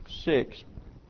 6.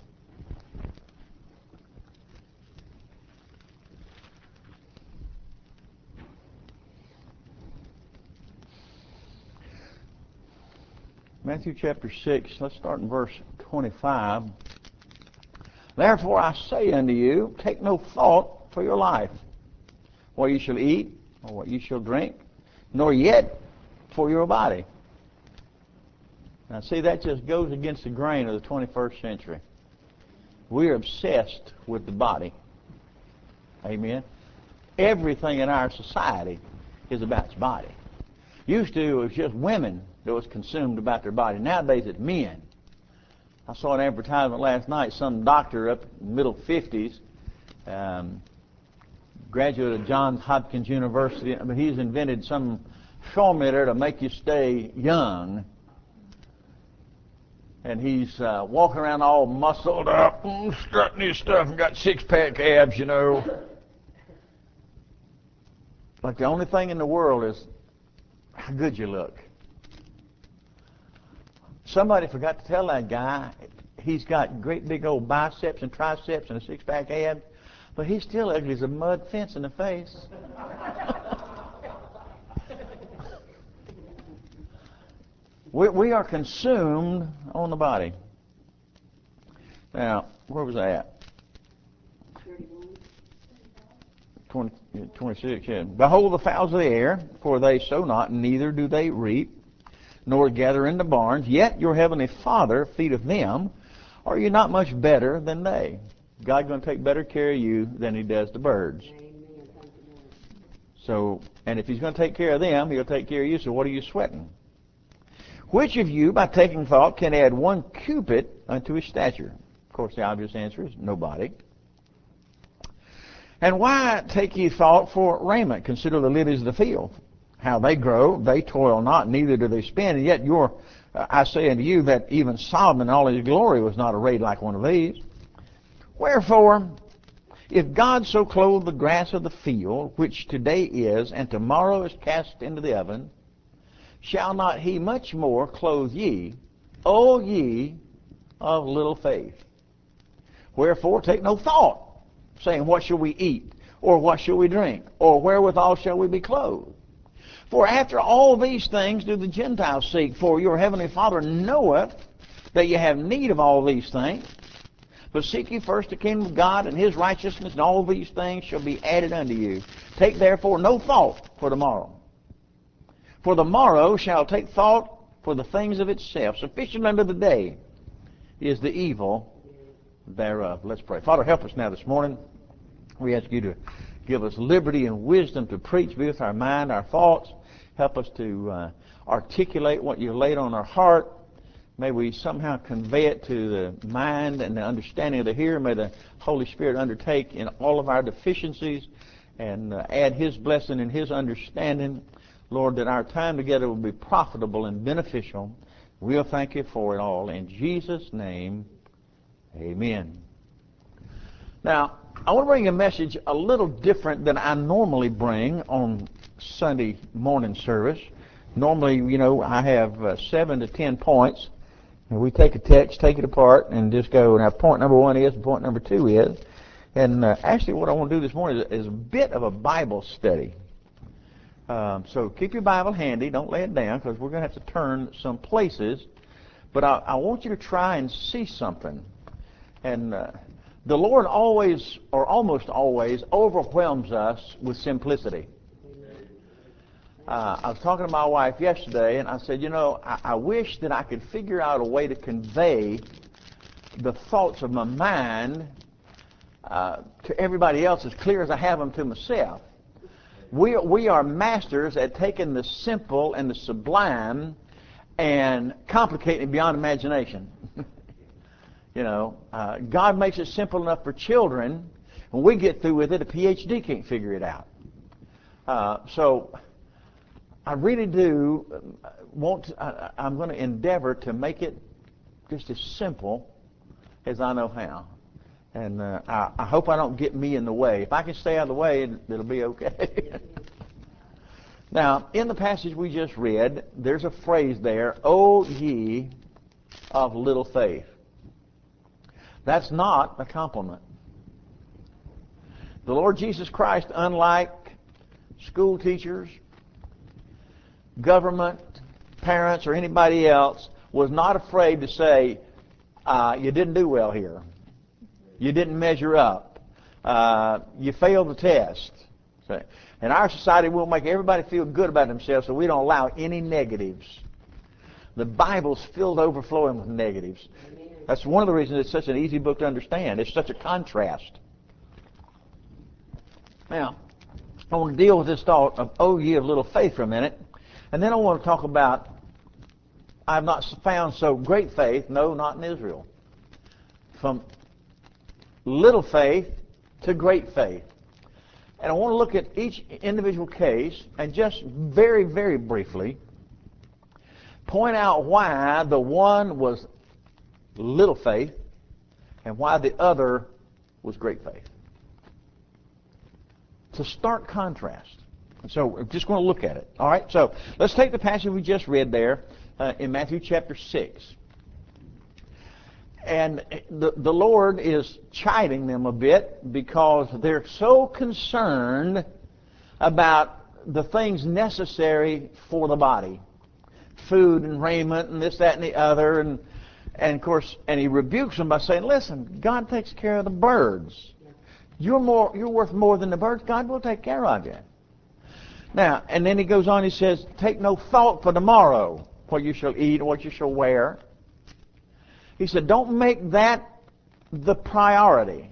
Matthew chapter 6, let's start in verse 25. Therefore I say unto you, take no thought for your life, what you shall eat, or what you shall drink, nor yet for your body. Now see, that just goes against the grain of the 21st century. We're obsessed with the body. Amen? Everything in our society is about its body. Used to, it was just women that was consumed about their body. Nowadays, it's men. I saw an advertisement last night. Some doctor up in the middle 50s, graduate of Johns Hopkins University, but he's invented some formula to make you stay young. And he's walking around all muscled up, strutting his stuff, and got six-pack abs, you know. Like the only thing in the world is how good you look. Somebody forgot to tell that guy he's got great big old biceps and triceps and a six-pack abs, but he's still ugly as a mud fence in the face. We are consumed on the body. Now, where was I at? 26, yeah. Behold the fowls of the air, for they sow not, neither do they reap, nor gather into barns, yet your heavenly Father feedeth them. Are you not much better than they? God's going to take better care of you than He does the birds. So, and if He's going to take care of them, He'll take care of you, so what are you sweating? Which of you, by taking thought, can add 1 cubit unto his stature? Of course, the obvious answer is nobody. And why take ye thought for raiment? Consider the lilies of the field, how they grow, they toil not, neither do they spin. And yet I say unto you that even Solomon in all his glory was not arrayed like one of these. Wherefore, if God so clothe the grass of the field, which today is, and tomorrow is cast into the oven, shall not He much more clothe ye, O ye of little faith? Wherefore take no thought, saying, what shall we eat? Or what shall we drink? Or wherewithal shall we be clothed? For after all these things do the Gentiles seek. For your heavenly Father knoweth that ye have need of all these things. But seek ye first the kingdom of God and His righteousness, and all these things shall be added unto you. Take therefore no thought for tomorrow. For the morrow shall take thought for the things of itself. Sufficient unto the day is the evil thereof. Let's pray. Father, help us now this morning. We ask you to give us liberty and wisdom to preach. Be with our mind, our thoughts. Help us to articulate what you laid on our heart. May we somehow convey it to the mind and the understanding of the hearer. May the Holy Spirit undertake in all of our deficiencies and add His blessing and His understanding. Lord, that our time together will be profitable and beneficial. We'll thank you for it all. In Jesus' name, amen. Now, I want to bring a message a little different than I normally bring on Sunday morning service. Normally, you know, I have 7 to 10 points. And we take a text, take it apart, and just go, now point number 1 is, and point number 2 is. And actually what I want to do this morning is a bit of a Bible study. So keep your Bible handy. Don't lay it down, because we're going to have to turn some places. But I want you to try and see something. And the Lord always, or almost always, overwhelms us with simplicity. I was talking to my wife yesterday, and I said, you know, I wish that I could figure out a way to convey the thoughts of my mind to everybody else as clear as I have them to myself. We are masters at taking the simple and the sublime and complicating it beyond imagination. You know, God makes it simple enough for children. When we get through with it, a PhD can't figure it out. So I really do I'm going to endeavor to make it just as simple as I know how. And I hope I don't get me in the way. If I can stay out of the way, it'll be okay. Now, in the passage we just read, there's a phrase there, O ye of little faith. That's not a compliment. The Lord Jesus Christ, unlike school teachers, government, parents, or anybody else, was not afraid to say, you didn't do well here. You didn't measure up. You failed the test. So, in our society, we'll make everybody feel good about themselves, so we don't allow any negatives. The Bible's filled overflowing with negatives. That's one of the reasons it's such an easy book to understand. It's such a contrast. Now, I want to deal with this thought of, oh, ye of little faith, for a minute. And then I want to talk about, I've not found so great faith, no, not in Israel. From little faith to great faith. And I want to look at each individual case and just very, very briefly point out why the one was little faith and why the other was great faith. It's a stark contrast. So we're just going to look at it. All right, so let's take the passage we just read there in Matthew chapter 6. And the Lord is chiding them a bit because they're so concerned about the things necessary for the body. Food and raiment and this, that, and the other. And of course, and he rebukes them by saying, listen, God takes care of the birds. You're worth more than the birds. God will take care of you. Now, and then he goes on, he says, take no thought for tomorrow, what you shall eat or what you shall wear. He said, don't make that the priority.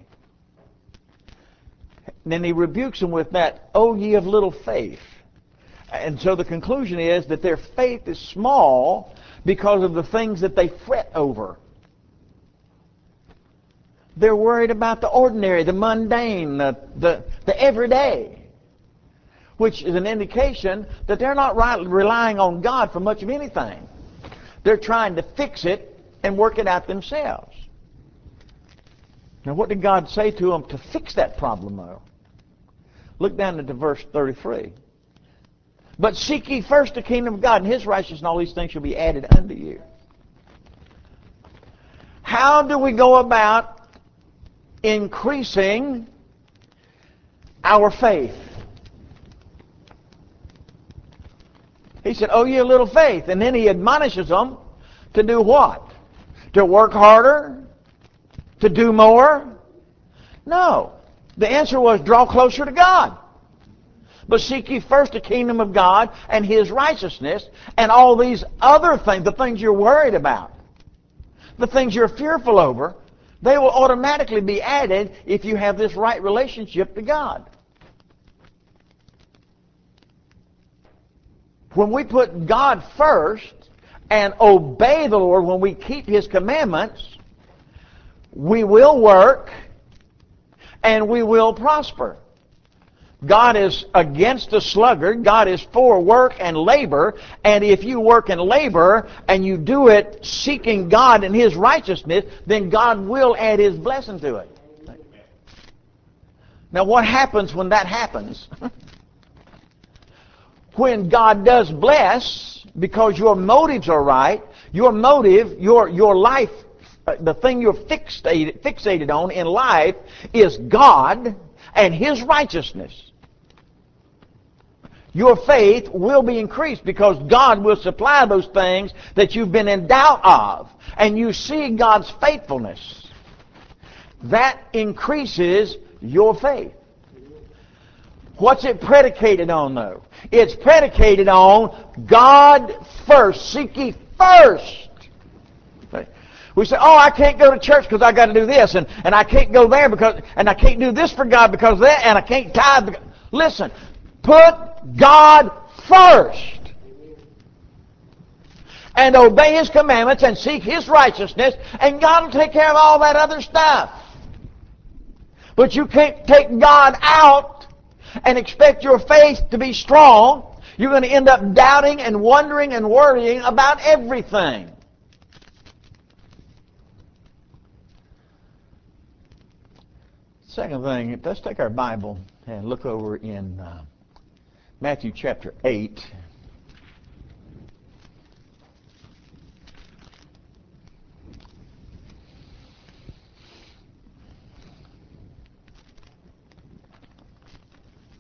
And then he rebukes them with that, O ye of little faith. And so the conclusion is that their faith is small because of the things that they fret over. They're worried about the ordinary, the mundane, the everyday, which is an indication that they're not relying on God for much of anything. They're trying to fix it and work it out themselves. Now, what did God say to them to fix that problem, though? Look down into verse 33. But seek ye first the kingdom of God and His righteousness, and all these things shall be added unto you. How do we go about increasing our faith? He said, oh, ye little faith. And then he admonishes them to do what? To work harder? To do more? No. The answer was draw closer to God. But seek ye first the kingdom of God and His righteousness, and all these other things, the things you're worried about, the things you're fearful over, they will automatically be added if you have this right relationship to God. When we put God first and obey the Lord, when we keep His commandments, we will work and we will prosper. God is against the sluggard. God is for work and labor. And if you work and labor and you do it seeking God and His righteousness, then God will add His blessing to it. Now, what happens when that happens? When God does bless, because your motives are right, your motive, your life, the thing you're fixated on in life is God and His righteousness. Your faith will be increased because God will supply those things that you've been in doubt of. And you see God's faithfulness. That increases your faith. What's it predicated on, though? It's predicated on God first. Seek ye first. We say, oh, I can't go to church because I got to do this, and I can't go there because, and I can't do this for God because of that, and I can't tithe because... Listen, put God first. And obey His commandments and seek His righteousness, and God will take care of all that other stuff. But you can't take God out and expect your faith to be strong. You're going to end up doubting and wondering and worrying about everything. Second thing, let's take our Bible and look over in Matthew chapter 8.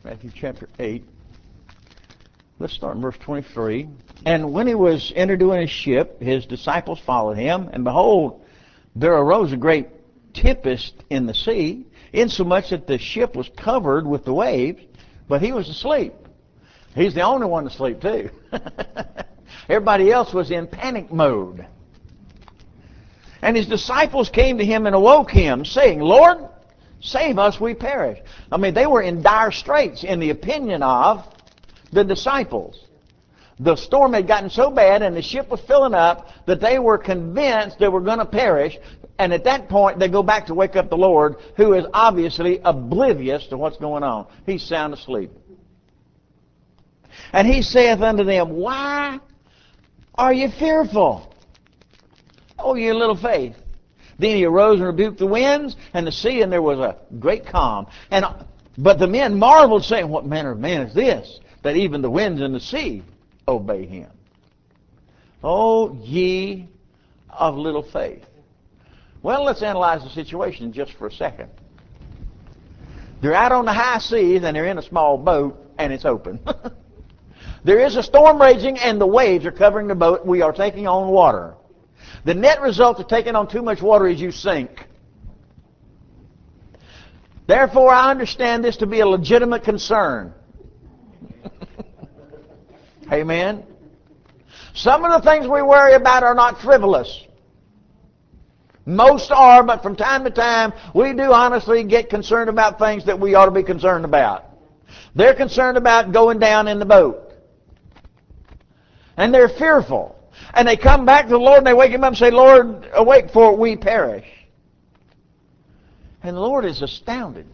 Matthew chapter 8. Let's start in verse 23. And when he was entered into his ship, his disciples followed him, and behold, there arose a great tempest in the sea, insomuch that the ship was covered with the waves, but he was asleep. He's the only one asleep too. Everybody else was in panic mode. And his disciples came to him and awoke him, saying, Lord, save us, we perish. I mean, they were in dire straits in the opinion of the disciples. The storm had gotten so bad and the ship was filling up that they were convinced they were going to perish. And at that point, they go back to wake up the Lord, who is obviously oblivious to what's going on. He's sound asleep. And he saith unto them, Why are you fearful, O ye little faith? Then he arose and rebuked the winds and the sea, and there was a great calm. But the men marveled, saying, What manner of man is this, that even the winds and the sea obey him? O ye of little faith. Well, let's analyze the situation just for a second. They're out on the high seas, and they're in a small boat, and it's open. There is a storm raging, and the waves are covering the boat. We are taking on water. The net result of taking on too much water is you sink. Therefore, I understand this to be a legitimate concern. Amen? Some of the things we worry about are not frivolous. Most are, but from time to time, we do honestly get concerned about things that we ought to be concerned about. They're concerned about going down in the boat. And they're fearful. And they come back to the Lord and they wake him up and say, Lord, awake, for we perish. And the Lord is astounded.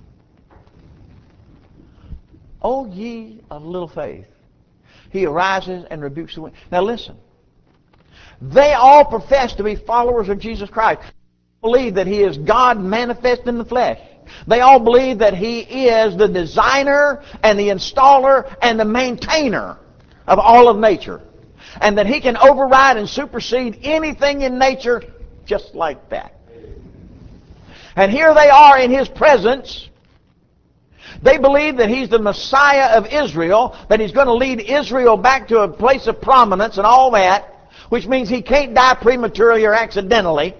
O ye of little faith. He arises and rebukes the wind. Now listen. They all profess to be followers of Jesus Christ. They believe that He is God manifest in the flesh. They all believe that He is the designer and the installer and the maintainer of all of nature. And that He can override and supersede anything in nature just like that. And here they are in His presence. They believe that He's the Messiah of Israel, that He's going to lead Israel back to a place of prominence and all that, which means He can't die prematurely or accidentally.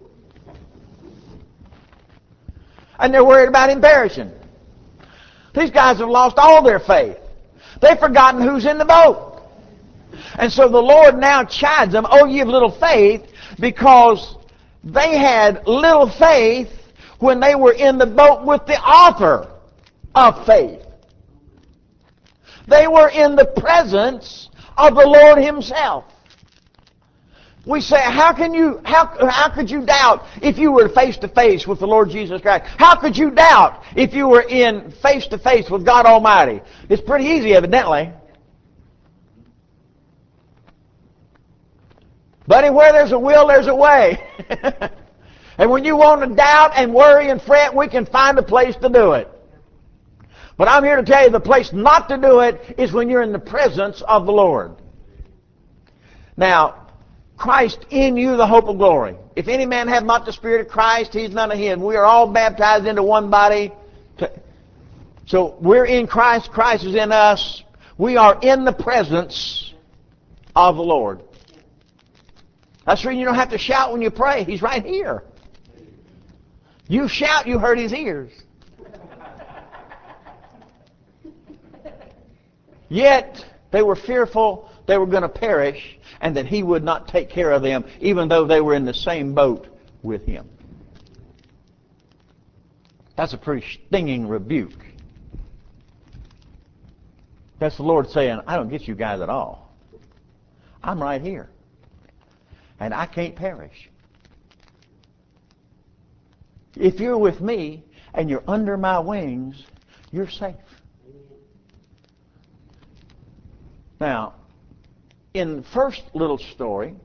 And they're worried about Him perishing. These guys have lost all their faith. They've forgotten who's in the boat. And so the Lord now chides them, O ye of little faith, because they had little faith when they were in the boat with the author of faith. They were in the presence of the Lord Himself. We say, how could you doubt if you were face to face with the Lord Jesus Christ? How could you doubt if you were in face to face with God Almighty? It's pretty easy, evidently. Buddy, where there's a will, there's a way. And when you want to doubt and worry and fret, we can find a place to do it. But I'm here to tell you the place not to do it is when you're in the presence of the Lord. Now, Christ in you, the hope of glory. If any man have not the Spirit of Christ, he's none of his. We are all baptized into one body. So we're in Christ. Christ is in us. We are in the presence of the Lord. That's the reason you don't have to shout when you pray. He's right here. You shout, you hurt His ears. Yet they were fearful they were going to perish and that He would not take care of them, even though they were in the same boat with Him. That's a pretty stinging rebuke. That's the Lord saying, I don't get you guys at all. I'm right here. And I can't perish. If you're with me and you're under my wings, you're safe. Now, in the first little story,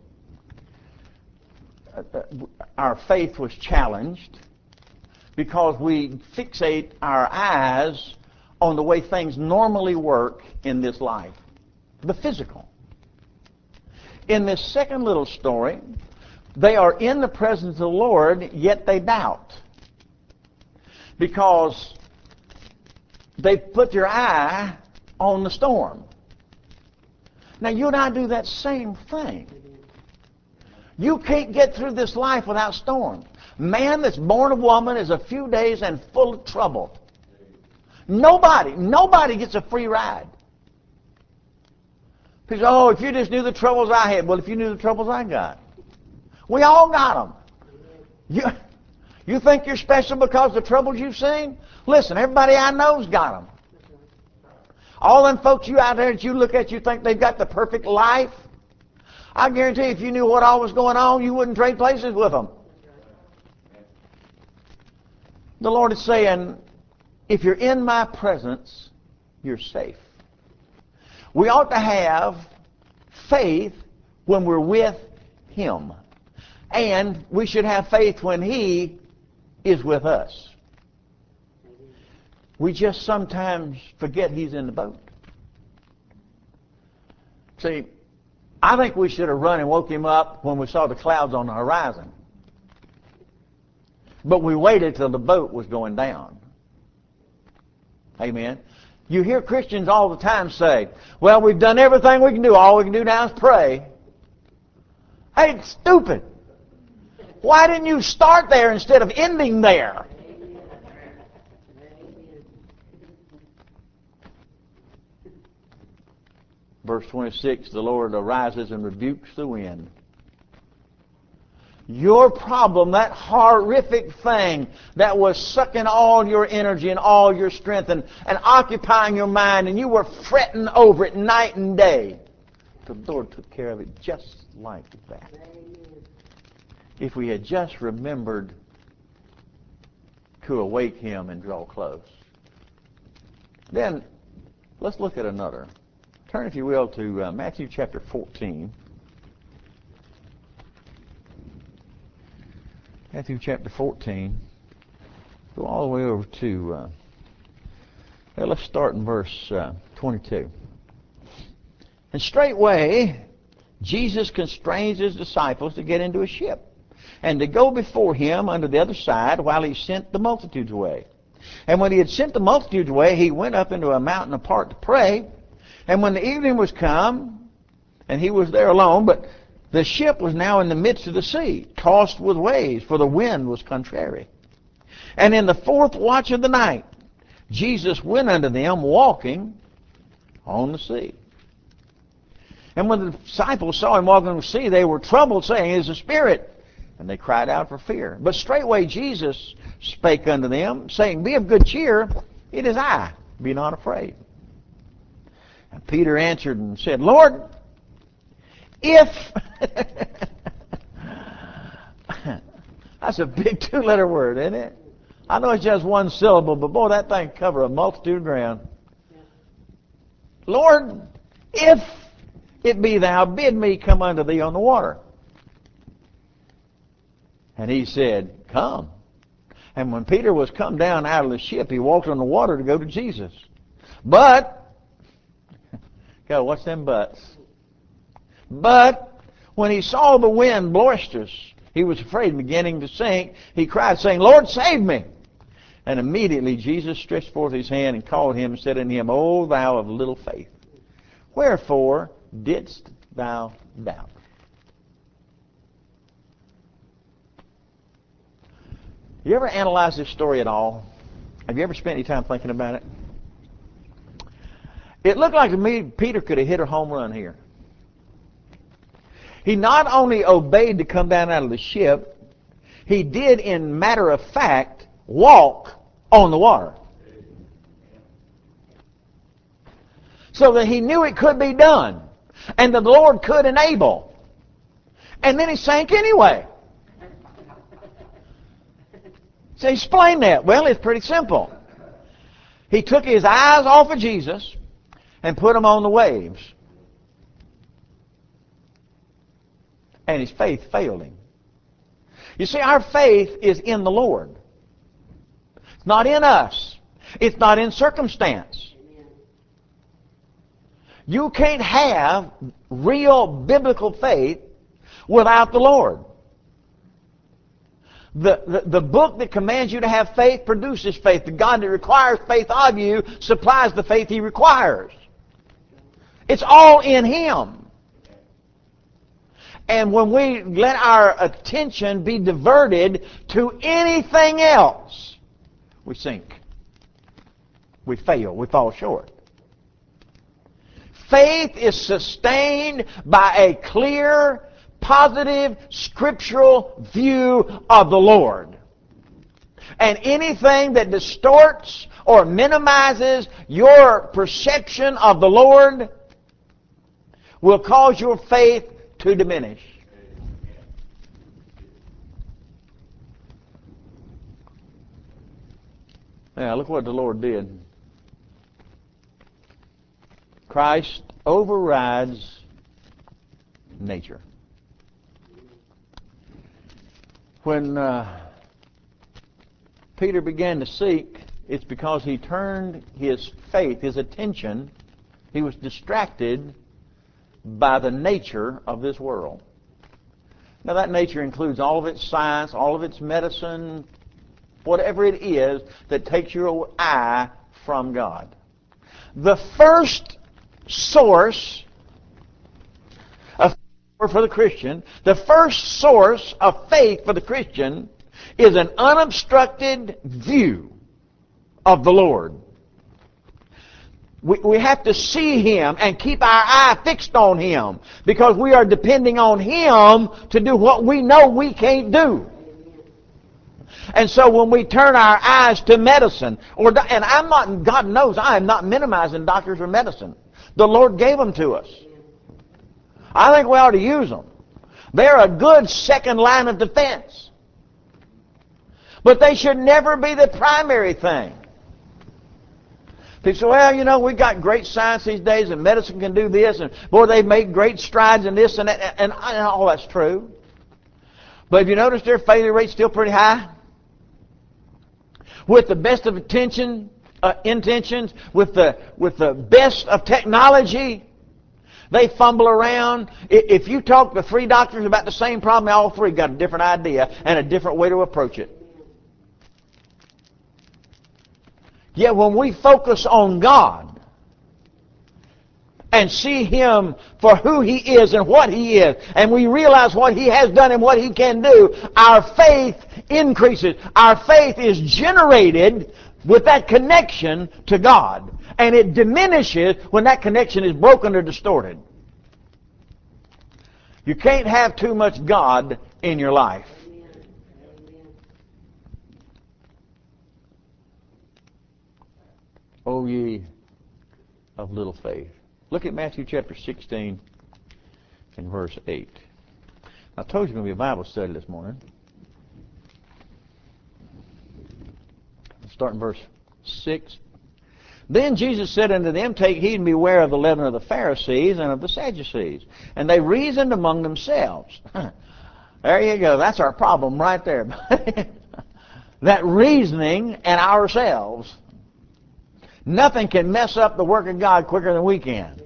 our faith was challenged because we fixate our eyes on the way things normally work in this life, the physical. In this second little story, they are in the presence of the Lord, yet they doubt. Because they put their eye on the storm. Now you and I do that same thing. You can't get through this life without storms. Man that's born of woman is a few days and full of trouble. Nobody gets a free ride. People say, oh, if you just knew the troubles I had. Well, if you knew the troubles I got. We all got them. You think you're special because of the troubles you've seen? Listen, everybody I know's got them. All them folks you out there that you look at, you think they've got the perfect life. I guarantee you, if you knew what all was going on, you wouldn't trade places with them. The Lord is saying, if you're in my presence, you're safe. We ought to have faith when we're with Him. And we should have faith when He is with us. We just sometimes forget He's in the boat. See, I think we should have run and woke Him up when we saw the clouds on the horizon. But we waited till the boat was going down. Amen. You hear Christians all the time say, well, we've done everything we can do. All we can do now is pray. Hey, it's stupid. Why didn't you start there instead of ending there? Verse 26, the Lord arises and rebukes the wind. Your problem, that horrific thing that was sucking all your energy and all your strength and occupying your mind, and you were fretting over it night and day, the Lord took care of it just like that. If we had just remembered to await Him and draw close. Then, let's look at another. Turn, if you will, to Matthew chapter 14. Matthew chapter 14. Go all the way over to, let's start in verse 22. And straightway, Jesus constrains His disciples to get into a ship and to go before Him unto the other side while He sent the multitudes away. And when He had sent the multitudes away, He went up into a mountain apart to pray. And when the evening was come, and He was there alone, but the ship was now in the midst of the sea, tossed with waves, for the wind was contrary. And in the fourth watch of the night, Jesus went unto them walking on the sea. And when the disciples saw Him walking on the sea, they were troubled, saying, it is a spirit. And they cried out for fear. But straightway Jesus spake unto them, saying, be of good cheer, it is I, be not afraid. And Peter answered and said, Lord, if... That's a big two-letter word, isn't it? I know it's just one syllable, but boy, that thing covers a multitude of ground. Lord, if it be Thou, bid me come unto Thee on the water. And He said, come. And when Peter was come down out of the ship, he walked on the water to go to Jesus. But, God, what's them buts? But when he saw the wind boisterous, he was afraid, beginning to sink. He cried, saying, Lord, save me. And immediately Jesus stretched forth His hand and called him and said unto him, O thou of little faith, wherefore didst thou doubt? You ever analyze this story at all? Have you ever spent any time thinking about it? It looked like to me Peter could have hit a home run here. He not only obeyed to come down out of the ship, he did, in matter of fact, walk on the water. So that he knew it could be done. And that the Lord could enable. And then he sank anyway. So explain that. Well, it's pretty simple. He took his eyes off of Jesus and put them on the waves. And his faith failed him. You see, our faith is in the Lord. It's not in us. It's not in circumstance. You can't have real biblical faith without the Lord. The book that commands you to have faith produces faith. The God that requires faith of you supplies the faith He requires. It's all in Him. And when we let our attention be diverted to anything else, we sink. We fail. We fall short. Faith is sustained by a clear, positive, scriptural view of the Lord. And anything that distorts or minimizes your perception of the Lord will cause your faith to diminish. Now, look what the Lord did. Christ overrides nature. When Peter began to seek, it's because he turned his faith, his attention, he was distracted by the nature of this world. Now that nature includes all of its science, all of its medicine, whatever it is that takes your eye from God. The first source of faith for the Christian, the first source of faith for the Christian is an unobstructed view of the Lord. We have to see Him and keep our eye fixed on Him because we are depending on Him to do what we know we can't do. And so when we turn our eyes to medicine, and I'm not, God knows I am not minimizing doctors or medicine. The Lord gave them to us. I think we ought to use them. They're a good second line of defense. But they should never be the primary thing. People say, well, you know, we've got great science these days and medicine can do this, and boy, they've made great strides in this and that, and all that's true. But have you noticed their failure rate's still pretty high? With the best of intentions, with the best of technology, they fumble around. If you talk to 3 doctors about the same problem, all 3 got a different idea and a different way to approach it. Yet when we focus on God and see Him for who He is and what He is, and we realize what He has done and what He can do, our faith increases. Our faith is generated with that connection to God, and it diminishes when that connection is broken or distorted. You can't have too much God in your life. O ye of little faith. Look at Matthew chapter 16 and verse 8. I told you it's going to be a Bible study this morning. Let's start in verse 6. Then Jesus said unto them, take heed and beware of the leaven of the Pharisees and of the Sadducees. And they reasoned among themselves. There you go. That's our problem right there. That reasoning and ourselves. Nothing can mess up the work of God quicker than we can.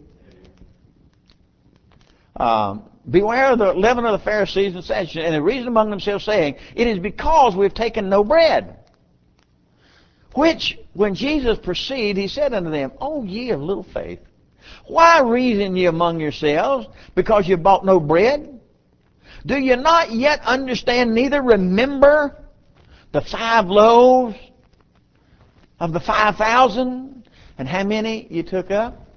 Beware of the leaven of the Pharisees and Sadducees. And they reasoned among themselves, saying, it is because we've taken no bread. Which, when Jesus perceived, He said unto them, O ye of little faith, why reason ye among yourselves, because you bought no bread? Do you not yet understand, neither remember the 5 loaves of the 5,000, and how many you took up?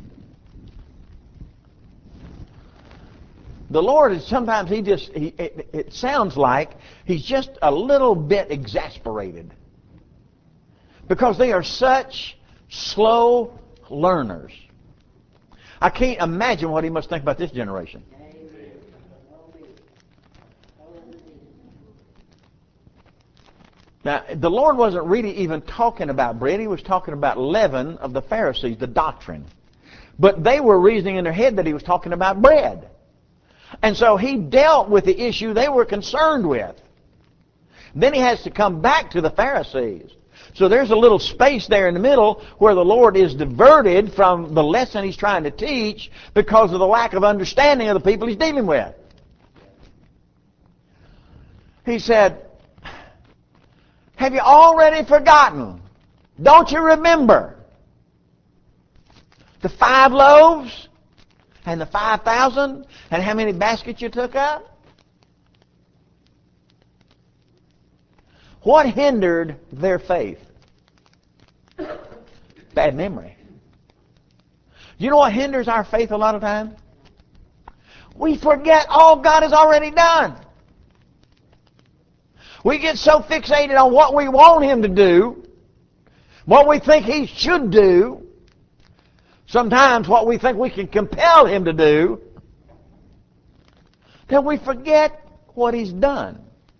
The Lord is sometimes, it sounds like He's just a little bit exasperated. Because they are such slow learners. I can't imagine what He must think about this generation. Now, the Lord wasn't really even talking about bread. He was talking about leaven of the Pharisees, the doctrine. But they were reasoning in their head that He was talking about bread. And so He dealt with the issue they were concerned with. Then He has to come back to the Pharisees. So there's a little space there in the middle where the Lord is diverted from the lesson He's trying to teach because of the lack of understanding of the people He's dealing with. He said, Have you already forgotten? Don't you remember the 5 loaves and the 5,000 and how many baskets you took up? What hindered their faith? Bad memory. You know what hinders our faith a lot of times? We forget all God has already done. We get so fixated on what we want Him to do, what we think He should do, sometimes what we think we can compel Him to do, that we forget what He's done.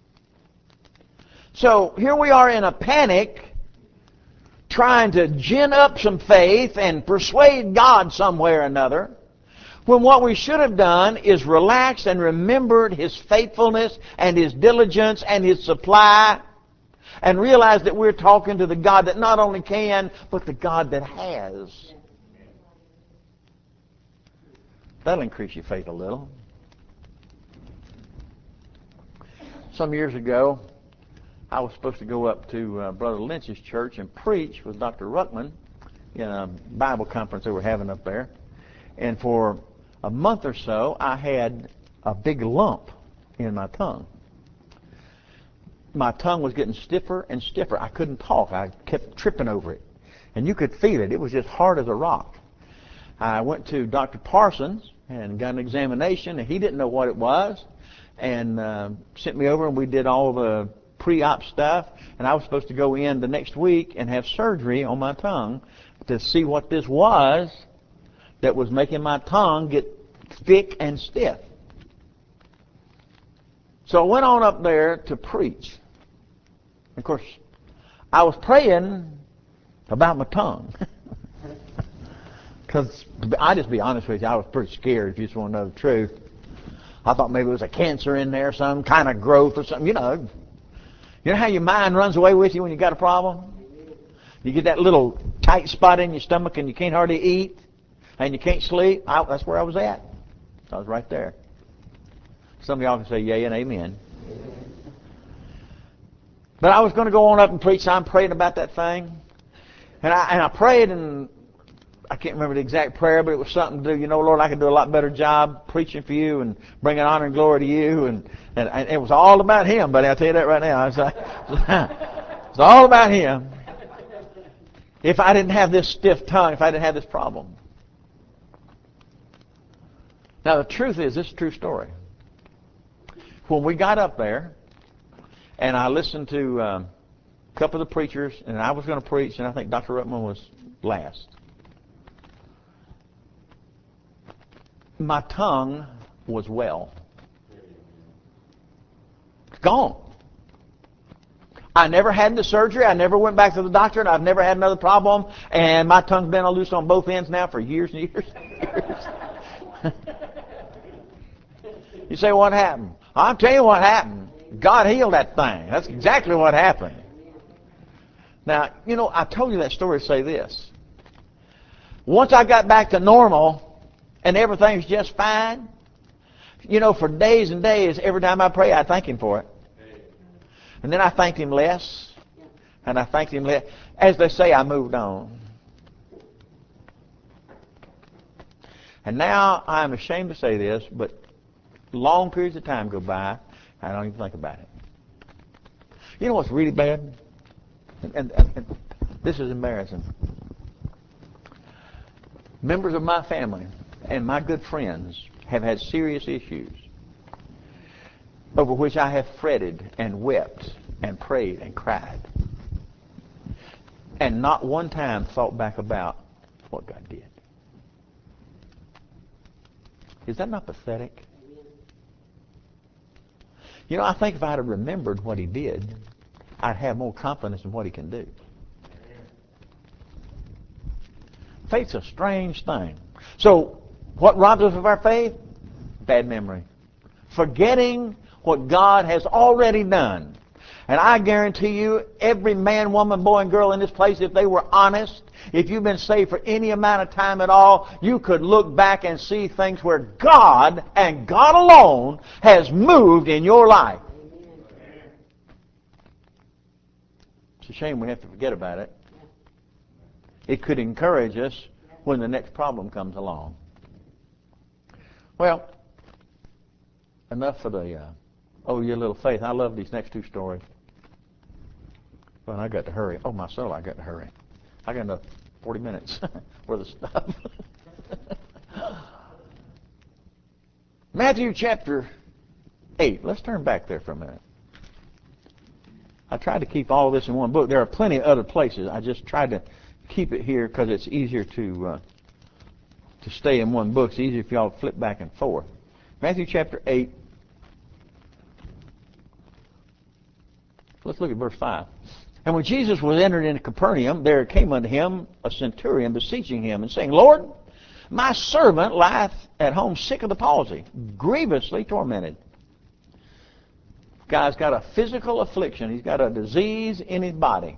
So here we are in a panic, trying to gin up some faith and persuade God some way or another, when what we should have done is relaxed and remembered His faithfulness and His diligence and His supply, and realized that we're talking to the God that not only can, but the God that has. That'll increase your faith a little. Some years ago, I was supposed to go up to Brother Lynch's church and preach with Dr. Ruckman in a Bible conference they were having up there. And for a month or so, I had a big lump in my tongue. My tongue was getting stiffer and stiffer. I couldn't talk. I kept tripping over it. And you could feel it. It was just hard as a rock. I went to Dr. Parsons and got an examination, and he didn't know what it was, and sent me over, and we did all the pre-op stuff, and I was supposed to go in the next week and have surgery on my tongue to see what this was that was making my tongue get thick and stiff. So I went on up there to preach. Of course, I was praying about my tongue. Because I'll just be honest with you, I was pretty scared, if you just want to know the truth. I thought maybe it was a cancer in there, some kind of growth or something, you know. You know how your mind runs away with you when you got a problem? You get that little tight spot in your stomach and you can't hardly eat and you can't sleep. That's where I was at. I was right there. Some of y'all can say yay and amen. But I was going to go on up and preach. So I'm praying about that thing. And I prayed, and I can't remember the exact prayer, but it was something to do, you know, Lord, I could do a lot better job preaching for you and bringing honor and glory to you. And it was all about Him, buddy. I'll tell you that right now. It's all about Him. If I didn't have this stiff tongue, if I didn't have this problem. Now, the truth is, this is a true story. When we got up there, and I listened to a couple of the preachers, and I was going to preach, and I think Dr. Ruckman was last. My tongue was well. It's gone. I never had the surgery. I never went back to the doctor, and I've never had another problem. And my tongue's been loose on both ends now for years and years and years. You say, what happened? I'll tell you what happened. God healed that thing. That's exactly what happened. Now, you know, I told you that story to say this. Once I got back to normal and everything's just fine, you know, for days and days, every time I pray, I thank Him for it. And then I thanked Him less, and I thanked Him less. As they say, I moved on. And now I'm ashamed to say this, but long periods of time go by, I don't even think about it. You know what's really bad? And this is embarrassing. Members of my family and my good friends have had serious issues over which I have fretted and wept and prayed and cried, and not one time thought back about what God did. Is that not pathetic? You know, I think if I'd have remembered what He did, I'd have more confidence in what He can do. Faith's a strange thing. So, what robs us of our faith? Bad memory. Forgetting what God has already done. And I guarantee you, every man, woman, boy, and girl in this place, if they were honest, if you've been saved for any amount of time at all, you could look back and see things where God, and God alone, has moved in your life. It's a shame we have to forget about it. It could encourage us when the next problem comes along. Well, enough for the oh, your little faith. I love these next two stories. Well, I got to hurry. Oh, my soul, I got to hurry. I got enough 40 minutes worth of stuff. Matthew chapter 8. Let's turn back there for a minute. I tried to keep all of this in one book. There are plenty of other places. I just tried to keep it here because it's easier to stay in one book. It's easier if y'all flip back and forth. Matthew chapter 8. Let's look at verse 5. And when Jesus was entered into Capernaum, there came unto him a centurion beseeching him and saying, Lord, my servant lieth at home sick of the palsy, grievously tormented. Guy's got a physical affliction. He's got a disease in his body.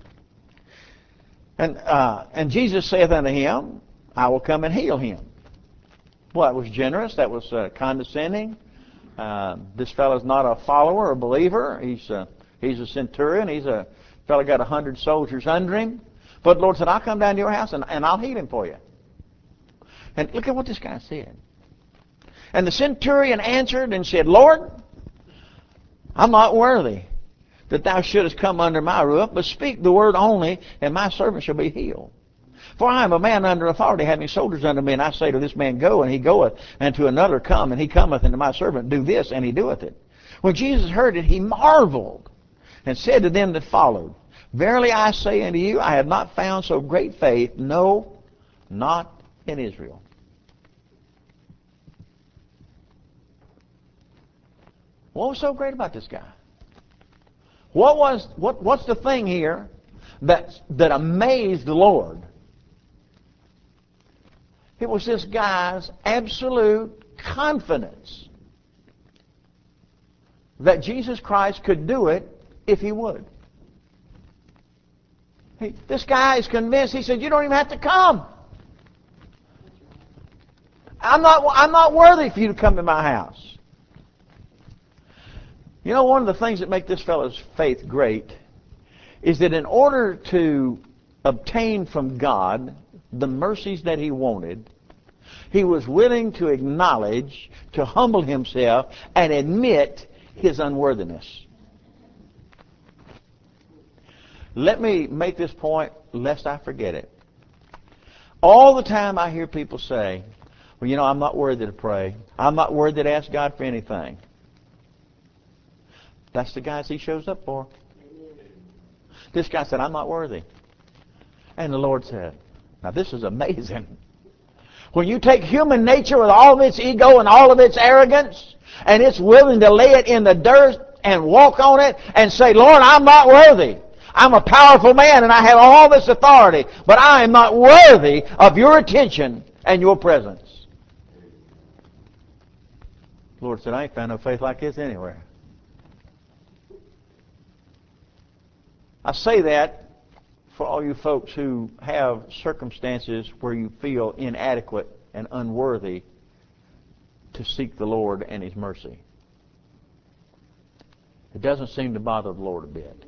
And Jesus saith unto him, I will come and heal him. Well, that was generous. That was condescending. This fellow's not a follower or believer. He's a centurion. He's a fellow got 100 soldiers under him. But the Lord said, I'll come down to your house and I'll heal him for you. And look at what this guy said. And the centurion answered and said, Lord, I'm not worthy that thou shouldest come under my roof, but speak the word only, and my servant shall be healed. For I am a man under authority, having soldiers under me, and I say to this man, go, and he goeth, and to another, come, and he cometh, and to my servant, do this, and he doeth it. When Jesus heard it, he marveled, and said to them that followed, Verily I say unto you, I have not found so great faith, no, not in Israel. What was so great about this guy? What's the thing here that amazed the Lord? It was this guy's absolute confidence that Jesus Christ could do it if he would. This guy is convinced. He said, you don't even have to come. I'm not worthy for you to come to my house. You know, one of the things that make this fellow's faith great is that in order to obtain from God the mercies that he wanted, he was willing to acknowledge, to humble himself, and admit his unworthiness. Let me make this point lest I forget it. All the time I hear people say, well, you know, I'm not worthy to pray. I'm not worthy to ask God for anything. That's the guys he shows up for. This guy said, I'm not worthy. And the Lord said, now this is amazing. When you take human nature with all of its ego and all of its arrogance, and it's willing to lay it in the dirt and walk on it and say, Lord, I'm not worthy. I'm a powerful man and I have all this authority, but I am not worthy of your attention and your presence. The Lord said, I ain't found no faith like this anywhere. I say that for all you folks who have circumstances where you feel inadequate and unworthy to seek the Lord and His mercy. It doesn't seem to bother the Lord a bit.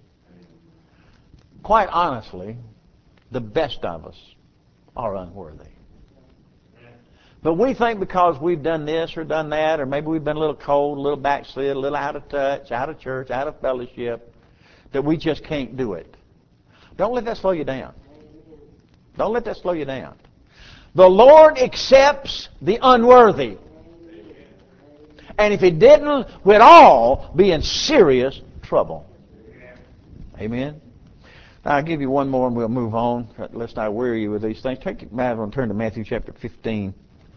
Quite honestly, the best of us are unworthy. But we think because we've done this or done that, or maybe we've been a little cold, a little backslid, a little out of touch, out of church, out of fellowship, that we just can't do it. Don't let that slow you down. Don't let that slow you down. The Lord accepts the unworthy. And if He didn't, we'd all be in serious trouble. Amen? Now, I'll give you one more and we'll move on, lest I weary you with these things. Take your Bible and turn to Matthew chapter 15.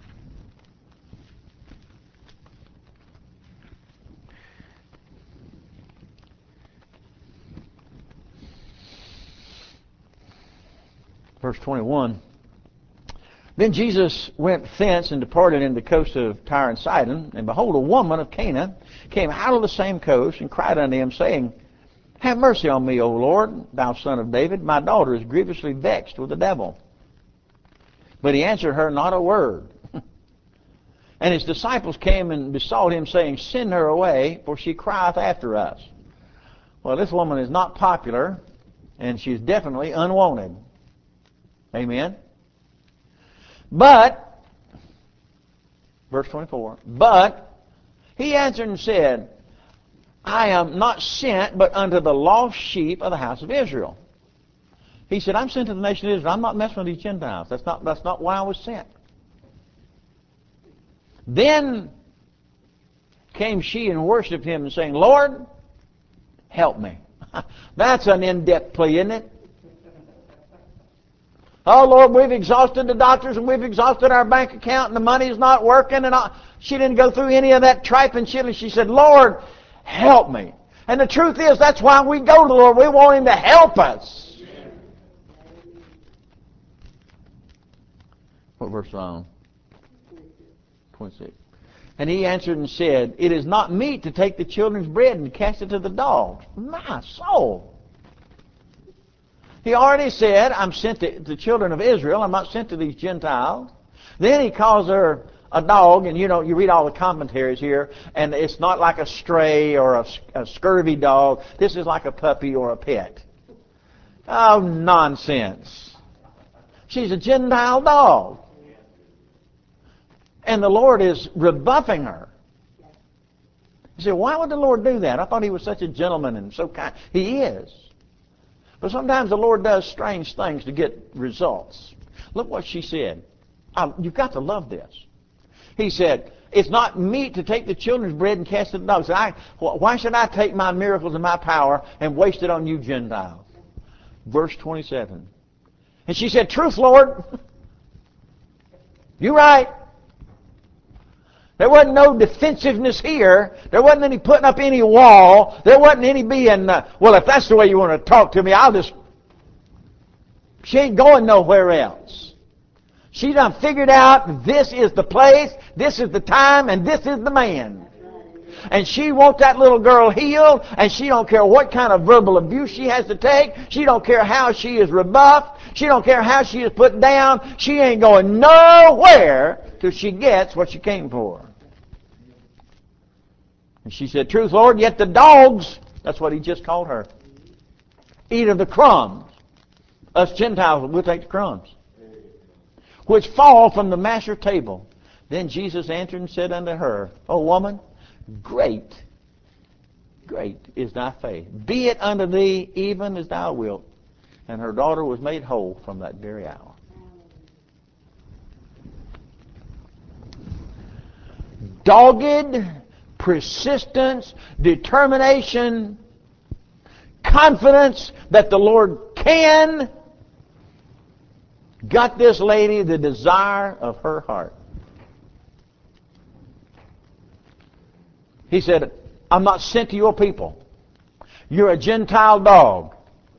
Verse 21. Then Jesus went thence and departed into the coast of Tyre and Sidon. And behold, a woman of Canaan came out of the same coast and cried unto him, saying, Have mercy on me, O Lord, thou son of David. My daughter is grievously vexed with the devil. But he answered her not a word. And his disciples came and besought him, saying, Send her away, for she crieth after us. Well, this woman is not popular And she's definitely unwanted. Amen? But, verse 24, but he answered and said, I am not sent but unto the lost sheep of the house of Israel. He said, I'm sent to the nation of Israel. I'm not messing with these Gentiles. That's not why I was sent. Then came she and worshipped him and saying, Lord, help me. That's an in-depth plea, isn't it? Oh, Lord, we've exhausted the doctors and we've exhausted our bank account and the money's not working. And she didn't go through any of that tripe and shit. She said, Lord, help me. And the truth is, that's why we go to the Lord. We want Him to help us. What verse on? 26. And he answered and said, it is not meet to take the children's bread and cast it to the dogs. My soul. He already said, I'm sent to the children of Israel. I'm not sent to these Gentiles. Then he calls her a dog, and you read all the commentaries here, and it's not like a stray or a scurvy dog. This is like a puppy or a pet. Oh, nonsense. She's a Gentile dog. And the Lord is rebuffing her. You say, why would the Lord do that? I thought He was such a gentleman and so kind. He is. But sometimes the Lord does strange things to get results. Look what she said. You've got to love this. He said, it's not meet to take the children's bread and cast it to the dogs. Why should I take my miracles and my power and waste it on you Gentiles? Verse 27. And she said, truth, Lord. You're right. There wasn't no defensiveness here. There wasn't any putting up any wall. There wasn't any being, well, if that's the way you want to talk to me, she ain't going nowhere else. She done figured out this is the place, this is the time, and this is the man. And she wants that little girl healed, and she don't care what kind of verbal abuse she has to take. She don't care how she is rebuffed. She don't care how she is put down. She ain't going nowhere till she gets what she came for. And she said, truth, Lord, yet the dogs, that's what He just called her, eat of the crumbs. Us Gentiles, we'll take the crumbs, which fall from the master's table. Then Jesus answered and said unto her, O woman, great is thy faith. Be it unto thee even as thou wilt. And her daughter was made whole from that very hour. Dogged persistence, determination, confidence that the Lord can, got this lady the desire of her heart. He said, I'm not sent to your people. You're a Gentile dog.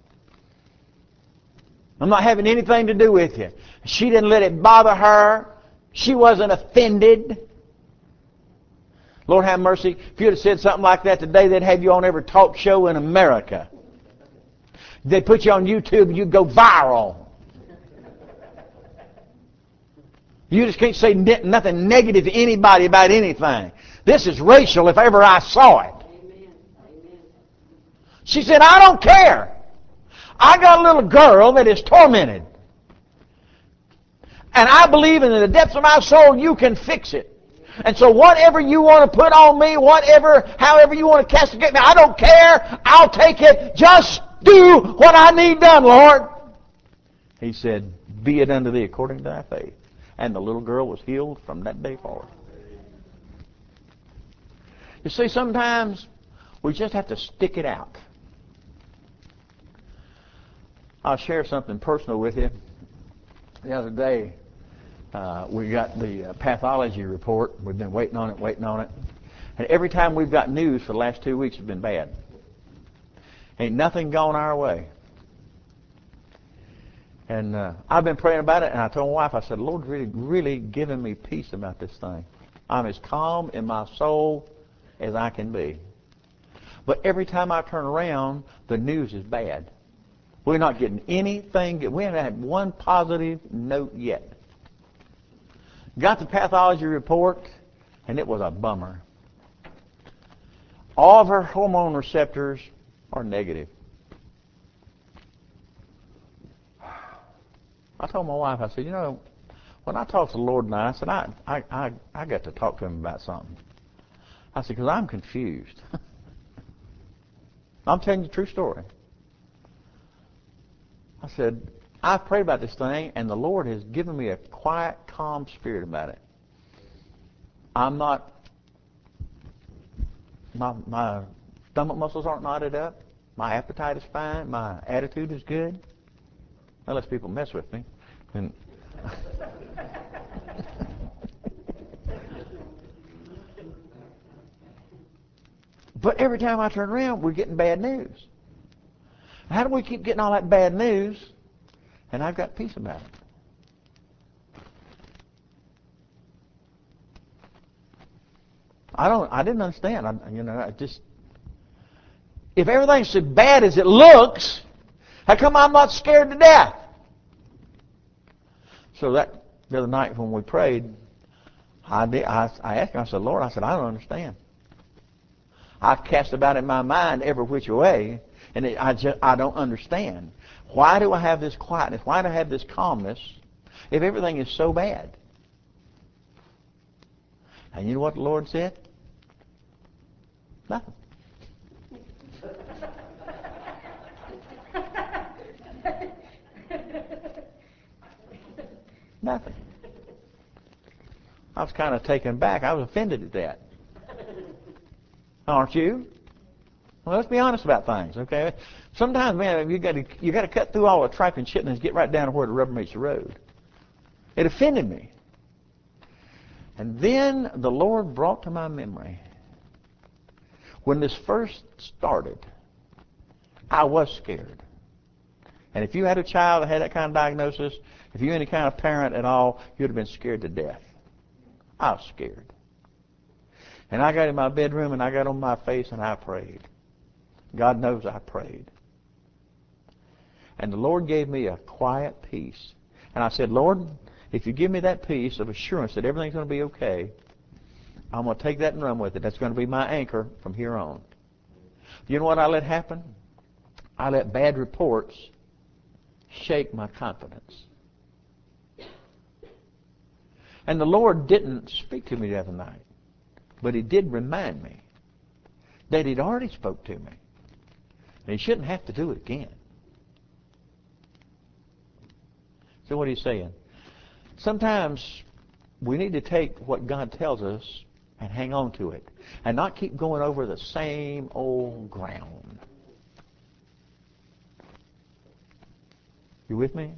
I'm not having anything to do with you. She didn't let it bother her. She wasn't offended. Lord have mercy. If you'd have said something like that today, they'd have you on every talk show in America. They'd put you on YouTube and you'd go viral. You just can't say nothing negative to anybody about anything. This is racial if ever I saw it. Amen. She said, I don't care. I got a little girl that is tormented. And I believe in the depths of my soul you can fix it. And so whatever you want to put on me, however you want to castigate me, I don't care. I'll take it. Just do what I need done, Lord. He said, be it unto thee according to thy faith. And the little girl was healed from that day forward. You see, sometimes we just have to stick it out. I'll share something personal with you. The other day, we got the pathology report. We've been waiting on it. And every time we've got news for the last 2 weeks, it's been bad. Ain't nothing gone our way. And I've been praying about it, and I told my wife, I said, Lord's really giving me peace about this thing. I'm as calm in my soul as I can be. But every time I turn around, the news is bad. We're not getting anything. We haven't had one positive note yet. Got the pathology report, and it was a bummer. All of her hormone receptors are negative. I told my wife, I said, you know, when I talked to the Lord tonight, I said, I got to talk to him about something. I said, because I'm confused. I'm telling you the true story. I said, I've prayed about this thing, and the Lord has given me a quiet, calm spirit about it. I'm not, my stomach muscles aren't knotted up. My appetite is fine. My attitude is good. Unless people mess with me. And but every time I turn around, we're getting bad news. How do we keep getting all that bad news, and I've got peace about it? I didn't understand. If everything's so bad as it looks, how come I'm not scared to death? So the other night when we prayed, I asked him, I said, Lord, I don't understand. I've cast about in my mind every which way, and I don't understand. Why do I have this quietness? Why do I have this calmness if everything is so bad? And you know what the Lord said? Nothing. Nothing. I was kind of taken back. I was offended at that. Aren't you? Well, let's be honest about things, okay? Sometimes, man, you got to cut through all the trifling shit and get right down to where the rubber meets the road. It offended me. And then the Lord brought to my memory, when this first started, I was scared. And if you had a child that had that kind of diagnosis, if you're any kind of parent at all, you'd have been scared to death. I was scared. And I got in my bedroom and I got on my face and I prayed. God knows I prayed. And the Lord gave me a quiet peace. And I said, Lord, if you give me that peace of assurance that everything's going to be okay, I'm going to take that and run with it. That's going to be my anchor from here on. You know what I let happen? I let bad reports shake my confidence. And the Lord didn't speak to me the other night, but He did remind me that He'd already spoke to me. And He shouldn't have to do it again. So what He's saying? Sometimes we need to take what God tells us and hang on to it, and not keep going over the same old ground. You with me?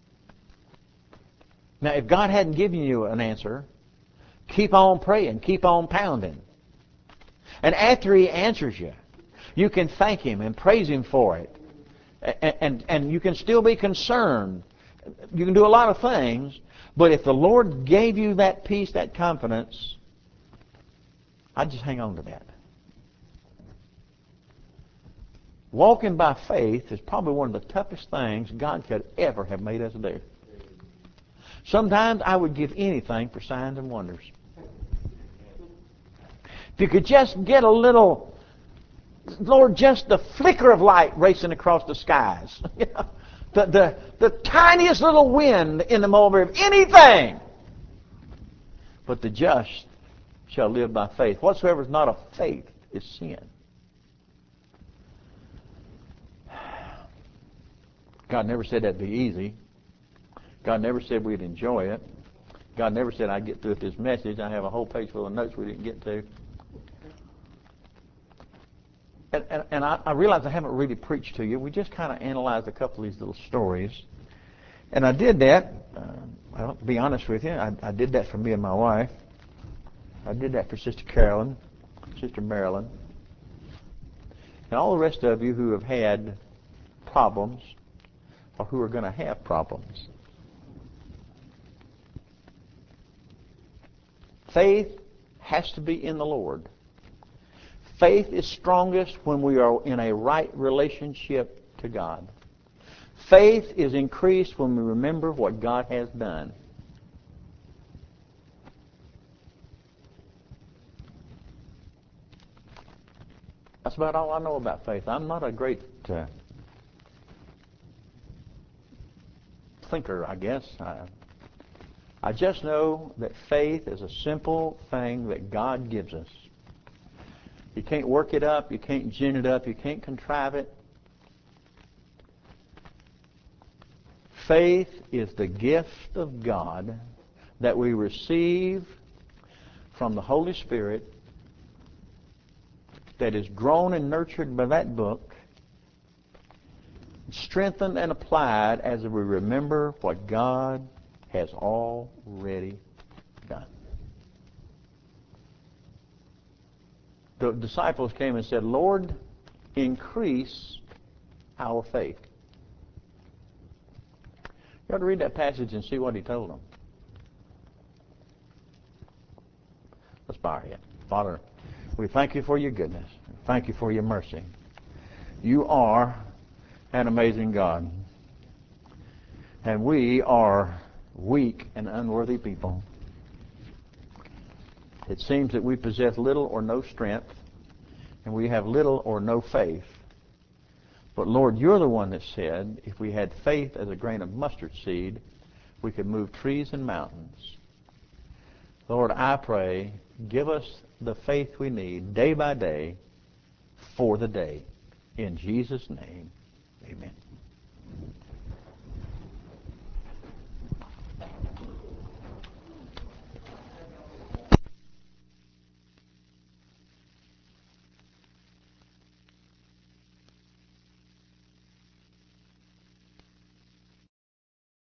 Now, if God hadn't given you an answer, keep on praying, keep on pounding. And after He answers you, you can thank Him and praise Him for it. And you can still be concerned. You can do a lot of things, but if the Lord gave you that peace, that confidence, I'd just hang on to that. Walking by faith is probably one of the toughest things God could ever have made us do. Sometimes I would give anything for signs and wonders. If you could just get a little, Lord, just the flicker of light racing across the skies. the tiniest little wind in the mulberry, anything. But the just shall live by faith. Whatsoever is not of faith is sin. God never said that'd be easy. God never said we'd enjoy it. God never said I'd get through with this message. I have a whole page full of notes we didn't get to. And I realize I haven't really preached to you. We just kind of analyzed a couple of these little stories. And I did that, I'll be honest with you, I did that for me and my wife. I did that for Sister Carolyn, Sister Marilyn, and all the rest of you who have had problems or who are going to have problems. Faith has to be in the Lord. Faith is strongest when we are in a right relationship to God. Faith is increased when we remember what God has done. That's about all I know about faith. I'm not a great thinker, I guess. I just know that faith is a simple thing that God gives us. You can't work it up. You can't gin it up. You can't contrive it. Faith is the gift of God that we receive from the Holy Spirit, that is grown and nurtured by that book, strengthened and applied as we remember what God has already done. The disciples came and said, Lord, increase our faith. You ought to read that passage and see what he told them. Let's bow our head. Father, we thank you for your goodness. Thank you for your mercy. You are an amazing God. And we are weak and unworthy people. It seems that we possess little or no strength, and we have little or no faith. But Lord, you're the one that said if we had faith as a grain of mustard seed, we could move trees and mountains. Lord, I pray, give us the faith we need day by day for the day. In Jesus' name, amen.